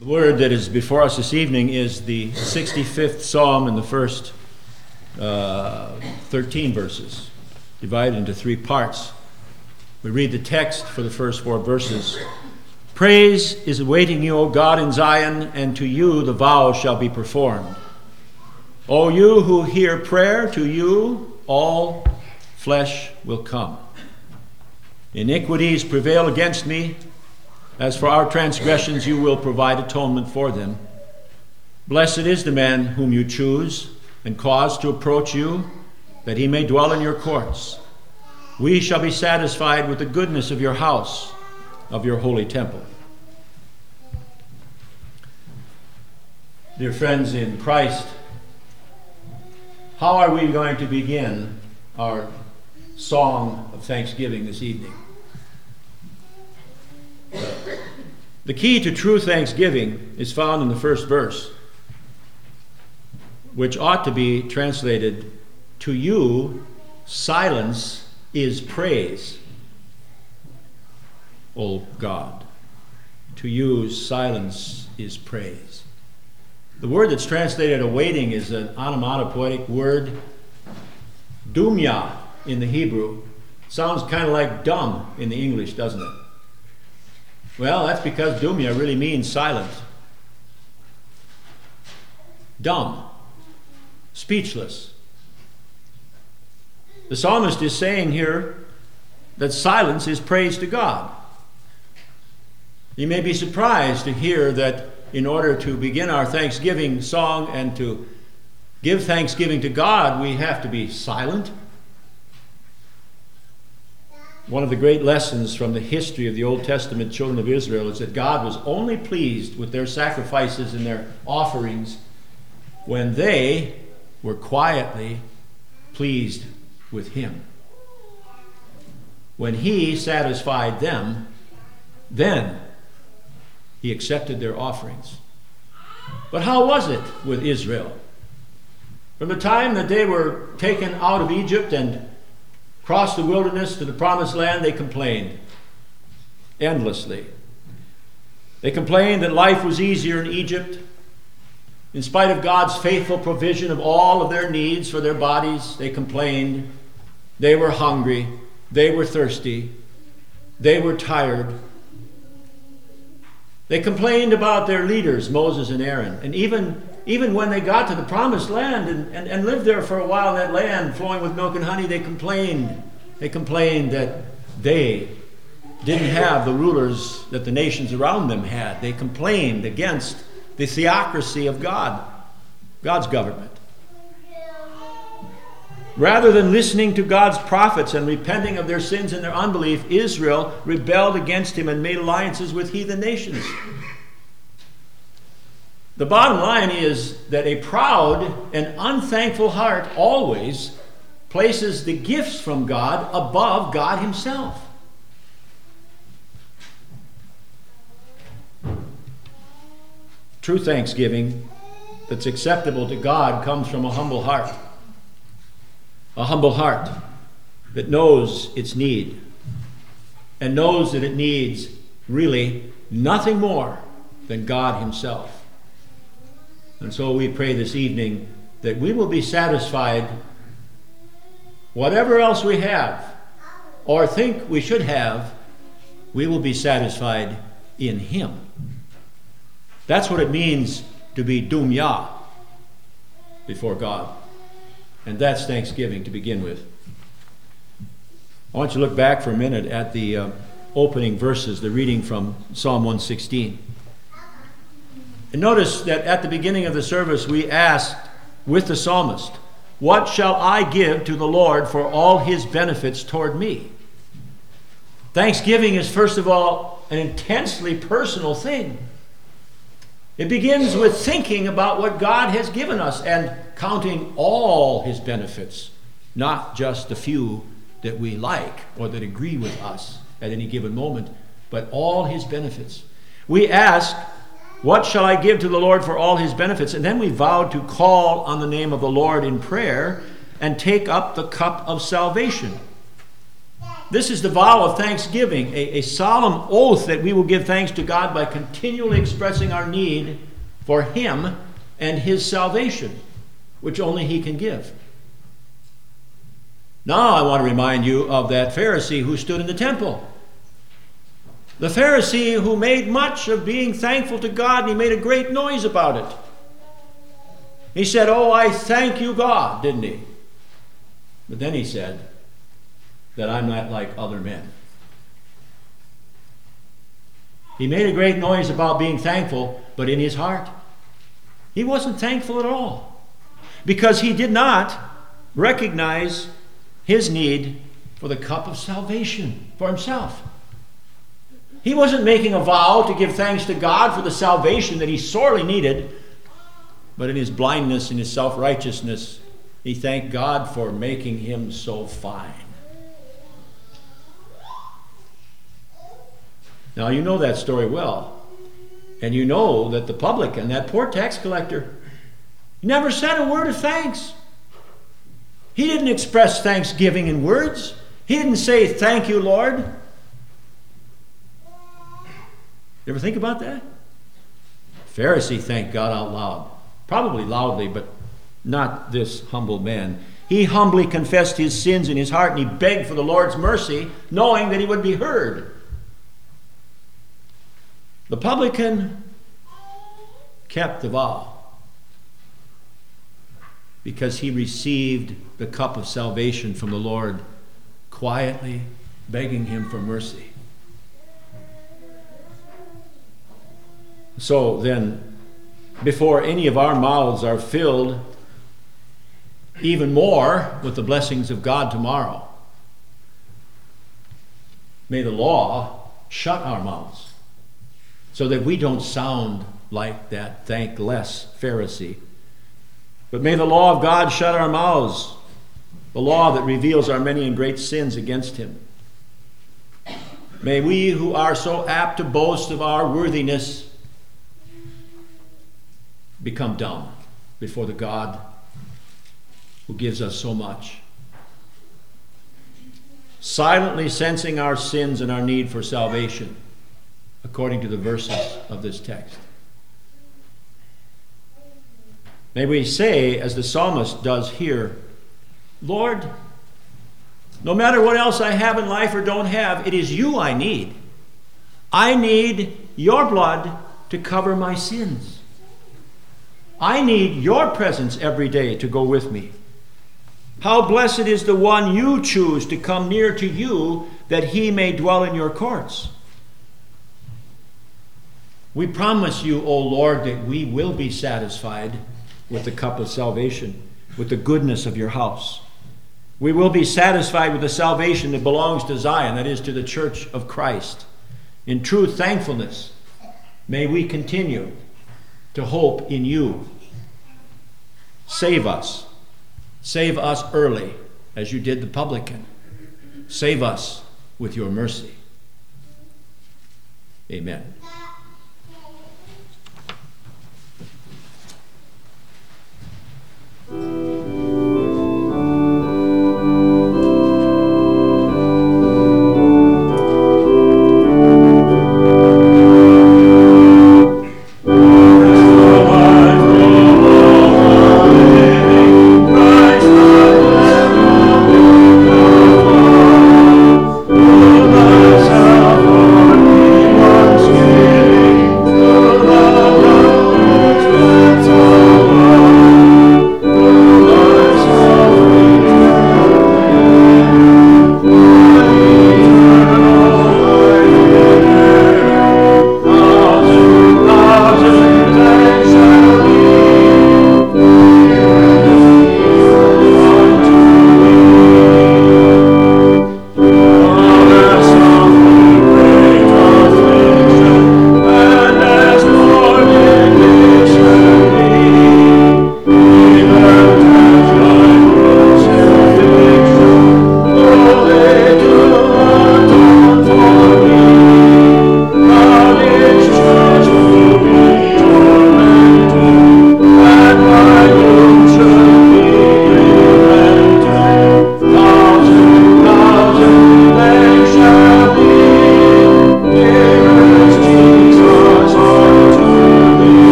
The word that is before us this evening is the 65th Psalm in the first 13 verses, divided into three parts. We read the text for the first four verses. Praise is awaiting you, O God, in Zion, and to you the vow shall be performed. O you who hear prayer, to you all flesh will come. Iniquities prevail against me. As for our transgressions, you will provide atonement for them. Blessed is the man whom you choose and cause to approach you, that he may dwell in your courts. We shall be satisfied with the goodness of your house, of your holy temple. Dear friends in Christ, how are we going to begin our song of thanksgiving this evening? The key to true thanksgiving is found in the first verse, which ought to be translated, to you, silence is praise, O God. To you, silence is praise. The word that's translated awaiting is an onomatopoetic word, dumya in the Hebrew. Sounds kind of like dumb in the English, doesn't it? Well, that's because dumya really means silent. Dumb. Speechless. The psalmist is saying here that silence is praise to God. You may be surprised to hear that in order to begin our Thanksgiving song and to give thanksgiving to God, we have to be silent. One of the great lessons from the history of the Old Testament children of Israel is that God was only pleased with their sacrifices and their offerings when they were quietly pleased with Him. When He satisfied them, then He accepted their offerings. But how was it with Israel? From the time that they were taken out of Egypt and crossed the wilderness to the promised land, they complained endlessly. They complained that life was easier in Egypt. In spite of God's faithful provision of all of their needs for their bodies, they complained. They were hungry. They were thirsty. They were tired. They complained about their leaders, Moses and Aaron. And even when they got to the promised land and lived there for a while in that land flowing with milk and honey, they complained. They complained that they didn't have the rulers that the nations around them had. They complained against the theocracy of God, God's government. Rather than listening to God's prophets and repenting of their sins and their unbelief, Israel rebelled against Him and made alliances with heathen nations. The bottom line is that a proud and unthankful heart always places the gifts from God above God Himself. True thanksgiving that's acceptable to God comes from a humble heart. A humble heart that knows its need and knows that it needs really nothing more than God Himself. And so we pray this evening that we will be satisfied, whatever else we have or think we should have, we will be satisfied in Him. That's what it means to be dumya before God. And that's thanksgiving to begin with. I want you to look back for a minute at the opening verses, the reading from Psalm 116. And notice that at the beginning of the service we asked with the psalmist, "What shall I give to the Lord for all His benefits toward me?" Thanksgiving is, first of all, an intensely personal thing. It begins with thinking about what God has given us and counting all His benefits, not just the few that we like or that agree with us at any given moment, but all His benefits. We ask, "What shall I give to the Lord for all His benefits?" And then we vow to call on the name of the Lord in prayer and take up the cup of salvation. This is the vow of thanksgiving, a solemn oath that we will give thanks to God by continually expressing our need for Him and His salvation, which only He can give. Now I want to remind you of that Pharisee who stood in the temple. The Pharisee who made much of being thankful to God, and he made a great noise about it. He said, "Oh, I thank you, God," didn't he? But then he said that I'm not like other men. He made a great noise about being thankful, but in his heart, he wasn't thankful at all, because he did not recognize his need for the cup of salvation for himself. He wasn't making a vow to give thanks to God for the salvation that he sorely needed, but in his blindness and his self-righteousness, he thanked God for making him so fine. Now, you know that story well, and you know that the publican, that poor tax collector, never said a word of thanks. He didn't express thanksgiving in words. He didn't say, "Thank you, Lord." You ever think about that? Pharisee thanked God out loud. Probably loudly, but not this humble man. He humbly confessed his sins in his heart, and he begged for the Lord's mercy, knowing that he would be heard. The publican kept the vow because he received the cup of salvation from the Lord, quietly begging him for mercy. So then, before any of our mouths are filled even more with the blessings of God tomorrow, may the law shut our mouths so that we don't sound like that thankless Pharisee. But may the law of God shut our mouths, the law that reveals our many and great sins against Him. May we who are so apt to boast of our worthiness become dumb before the God who gives us so much, silently sensing our sins and our need for salvation according to the verses of this text. May we say, as the psalmist does here, "Lord, no matter what else I have in life or don't have, it is you I need. I need your blood to cover my sins. I need your presence every day to go with me. How blessed is the one you choose to come near to you, that he may dwell in your courts." We promise you, O Lord, that we will be satisfied with the cup of salvation, with the goodness of your house. We will be satisfied with the salvation that belongs to Zion, that is, to the church of Christ. In true thankfulness, may we continue to hope in you. Save us. Save us early, as you did the publican. Save us with your mercy. Amen. Once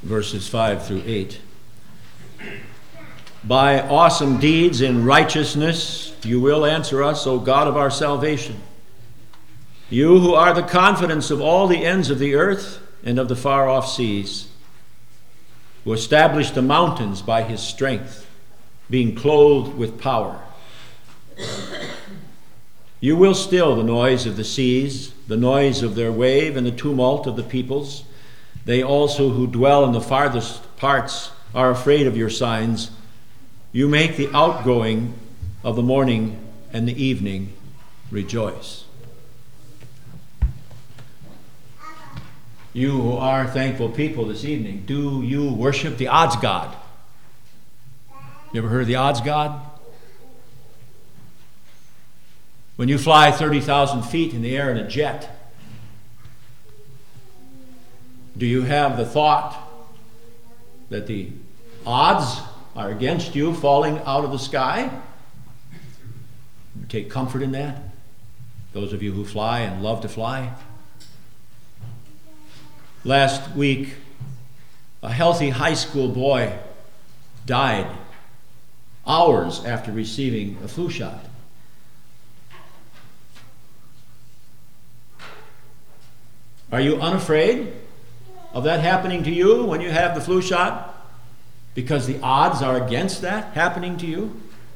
verses 5 through 8. By awesome deeds in righteousness you will answer us, O God of our salvation. You who are the confidence of all the ends of the earth and of the far-off seas, who established the mountains by his strength, being clothed with power. You will still the noise of the seas, the noise of their wave, and the tumult of the peoples. They also who dwell in the farthest parts are afraid of your signs. You make the outgoing of the morning and the evening rejoice. You who are thankful people this evening, do you worship the odds god? You ever heard of the odds god? When you fly 30,000 feet in the air in a jet, do you have the thought that the odds are against you falling out of the sky? You take comfort in that? Those of you who fly and love to fly. Last week, a healthy high school boy died hours after receiving a flu shot. Are you unafraid of that happening to you when you have the flu shot? Because the odds are against that happening to you?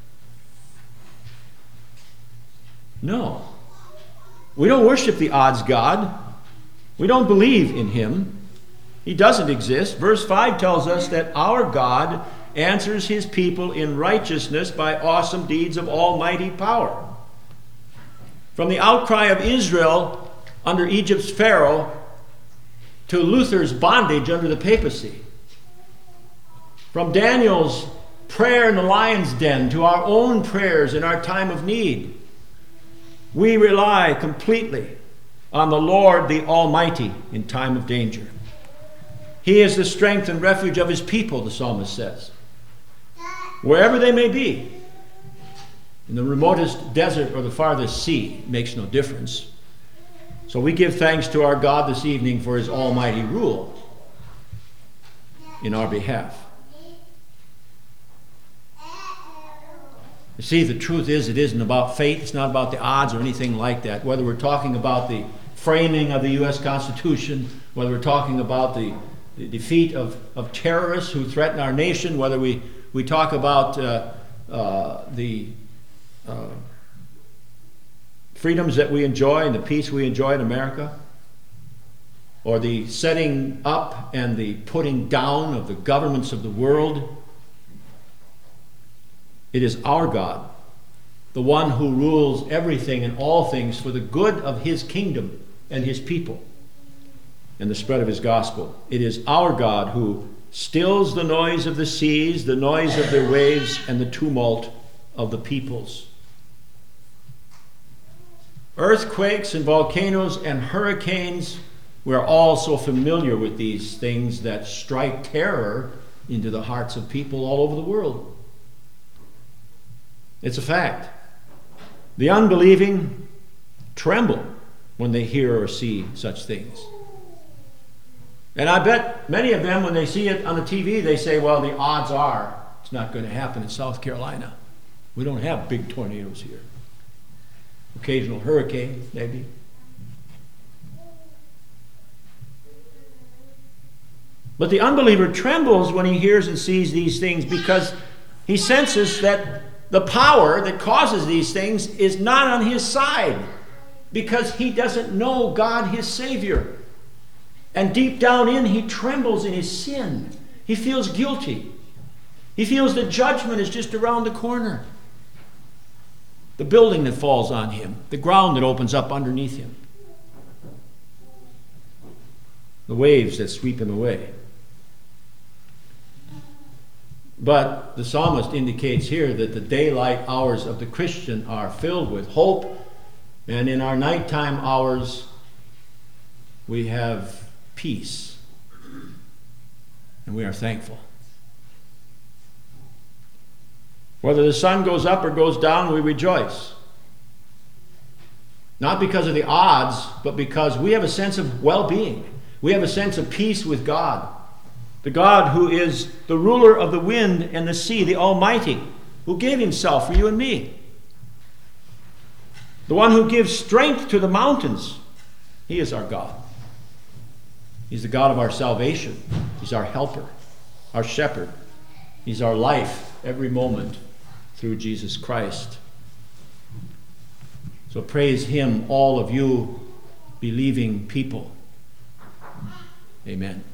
No. We don't worship the odds god. We don't believe in him. He doesn't exist. Verse 5 tells us that our God answers his people in righteousness by awesome deeds of almighty power. From the outcry of Israel under Egypt's Pharaoh to Luther's bondage under the papacy, from Daniel's prayer in the lion's den to our own prayers in our time of need, we rely completely on the Lord the Almighty in time of danger. He is the strength and refuge of his people, the psalmist says. Wherever they may be, in the remotest desert or the farthest sea, makes no difference. So we give thanks to our God this evening for his almighty rule in our behalf. You see, the truth is, it isn't about fate. It's not about the odds or anything like that. Whether we're talking about the framing of the U.S. Constitution, whether we're talking about the defeat of terrorists who threaten our nation, whether we talk about the freedoms that we enjoy and the peace we enjoy in America, or the setting up and the putting down of the governments of the world, it is our God, the one who rules everything and all things for the good of his kingdom and his people and the spread of his gospel. It is our God who stills the noise of the seas, the noise of their waves, and the tumult of the peoples. Earthquakes and volcanoes and hurricanes, we're all so familiar with these things that strike terror into the hearts of people all over the world. It's a fact. The unbelieving tremble when they hear or see such things. And I bet many of them, when they see it on the TV, they say, well, the odds are it's not going to happen in South Carolina. We don't have big tornadoes here. Occasional hurricane, maybe. But the unbeliever trembles when he hears and sees these things because he senses that the power that causes these things is not on his side, because he doesn't know God, his Savior. And deep down in, he trembles in his sin. He feels guilty. He feels that judgment is just around the corner. The building that falls on him, the ground that opens up underneath him, the waves that sweep him away. But the psalmist indicates here that the daylight hours of the Christian are filled with hope, and in our nighttime hours we have peace, and we are thankful. Whether the sun goes up or goes down, we rejoice. Not because of the odds, but because we have a sense of well-being. We have a sense of peace with God. The God who is the ruler of the wind and the sea, the Almighty, who gave himself for you and me. The one who gives strength to the mountains. He is our God. He's the God of our salvation. He's our helper, our shepherd. He's our life every moment through Jesus Christ. So praise him, all of you believing people. Amen.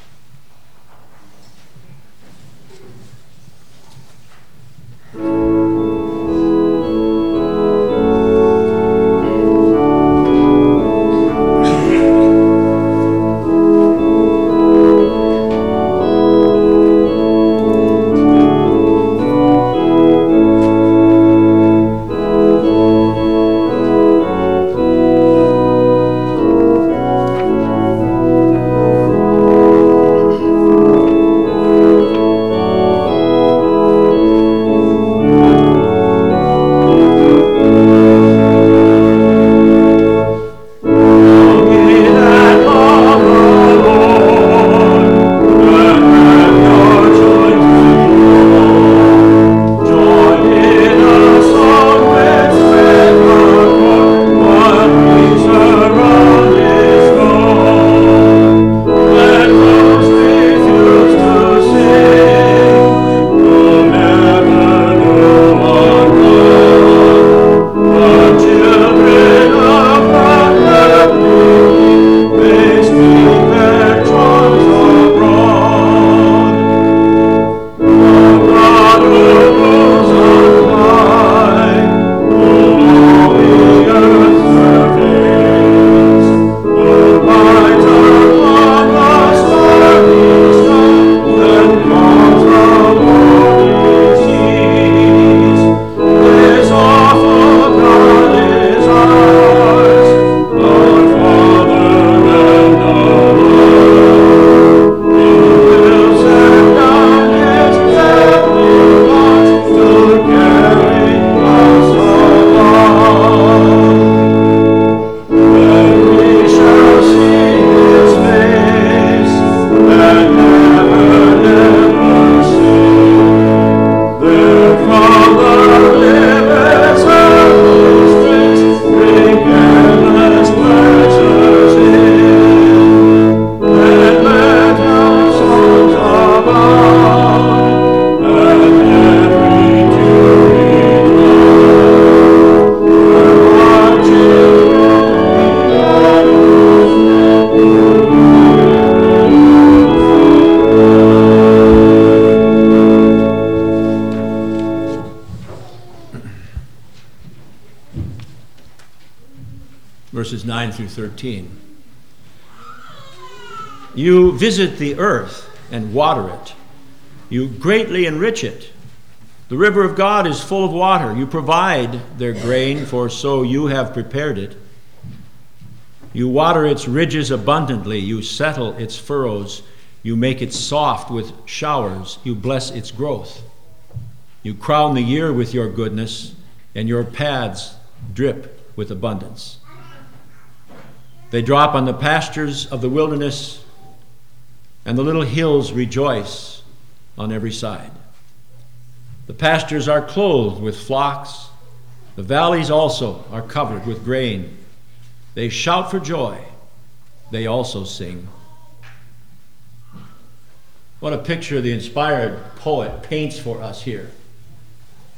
Verses 9 through 13. You visit the earth and water it. You greatly enrich it. The river of God is full of water. You provide their grain, for so you have prepared it. You water its ridges abundantly. You settle its furrows. You make it soft with showers. You bless its growth. You crown the year with your goodness, and your paths drip with abundance. They drop on the pastures of the wilderness, and the little hills rejoice on every side. The pastures are clothed with flocks. The valleys also are covered with grain. They shout for joy. They also sing. What a picture the inspired poet paints for us here.